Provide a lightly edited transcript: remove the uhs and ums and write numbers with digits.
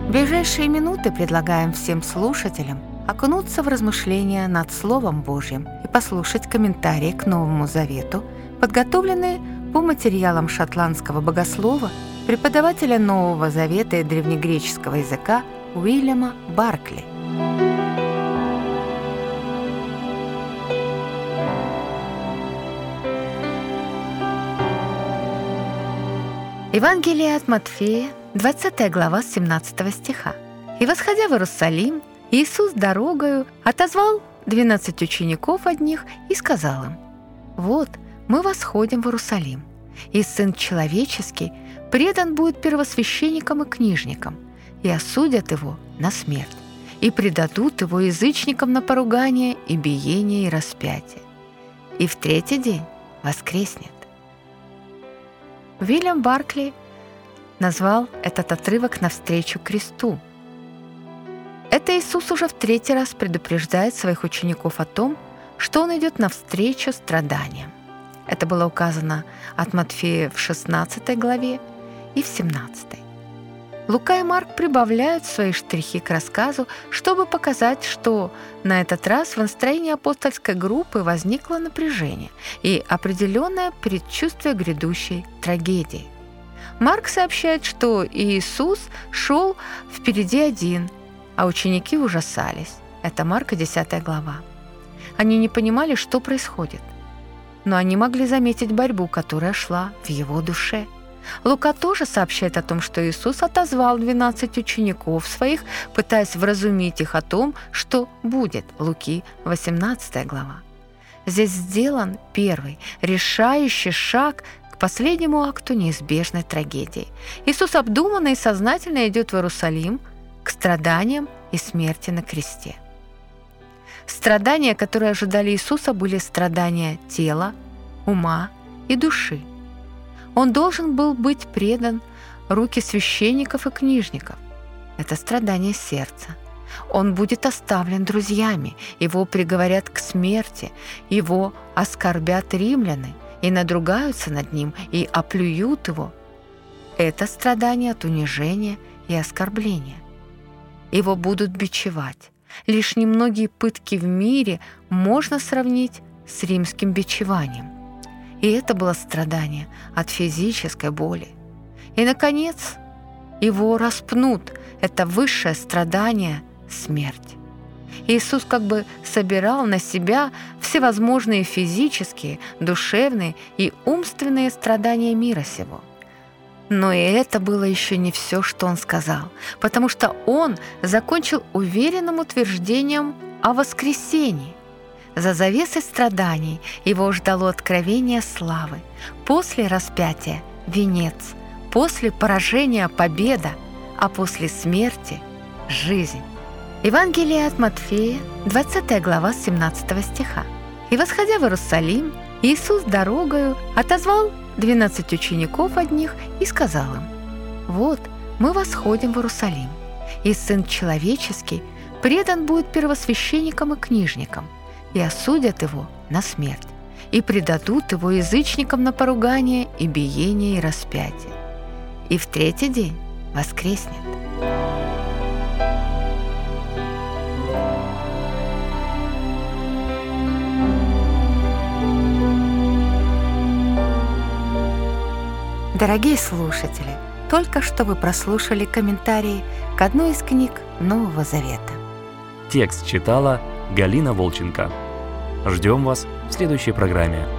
В ближайшие минуты предлагаем всем слушателям окунуться в размышления над Словом Божьим и послушать комментарии к Новому Завету, подготовленные по материалам шотландского богослова, преподавателя Нового Завета и древнегреческого языка Уильяма Баркли. Евангелие от Матфея, 20 глава, 17 стиха. «И, восходя в Иерусалим, Иисус дорогою отозвал 12 учеников от них и сказал им: „Вот, мы восходим в Иерусалим, и Сын Человеческий предан будет первосвященникам и книжникам, и осудят его на смерть, и предадут его язычникам на поругание и биение и распятие, и в третий день воскреснет“». Уильям Баркли назвал этот отрывок «Навстречу кресту». Это Иисус уже в 3-й раз предупреждает своих учеников о том, что Он идет навстречу страданиям. Это было указано от Матфея в 16 главе и в 17. Лука и Марк прибавляют свои штрихи к рассказу, чтобы показать, что на этот раз в настроении апостольской группы возникло напряжение и определенное предчувствие грядущей трагедии. Марк сообщает, что Иисус шел впереди один, а ученики ужасались. Это Марка 10 глава. Они не понимали, что происходит, но они могли заметить борьбу, которая шла в его душе. Лука тоже сообщает о том, что Иисус отозвал 12 учеников своих, пытаясь вразумить их о том, что будет. Луки 18 глава. Здесь сделан первый, решающий шаг к последнему акту неизбежной трагедии. Иисус обдуманно и сознательно идет в Иерусалим к страданиям и смерти на кресте. Страдания, которые ожидали Иисуса, были страдания тела, ума и души. Он должен был быть предан руки священников и книжников. Это страдание сердца. Он будет оставлен друзьями, его приговорят к смерти, его оскорбят римляне и надругаются над ним и оплюют его. Это страдание от унижения и оскорбления. Его будут бичевать. Лишь немногие пытки в мире можно сравнить с римским бичеванием. И это было страдание от физической боли. И, наконец, его распнут. Это высшее страдание – смерть. Иисус как бы собирал на себя всевозможные физические, душевные и умственные страдания мира сего. Но и это было еще не все, что Он сказал, потому что Он закончил уверенным утверждением о воскресении. За завесой страданий его ждало откровение славы, после распятия – венец, после поражения – победа, а после смерти – жизнь. Евангелие от Матфея, 20 глава, 17 стиха. «И, восходя в Иерусалим, Иисус дорогою отозвал 12 учеников от них и сказал им: „Вот, мы восходим в Иерусалим, и Сын Человеческий предан будет первосвященникам и книжникам, и осудят его на смерть, и предадут его язычникам на поругание и биение и распятие, и в третий день воскреснет“». Дорогие слушатели, только что вы прослушали комментарии к одной из книг Нового Завета. Текст читала Галина Волченко. Ждем вас в следующей программе.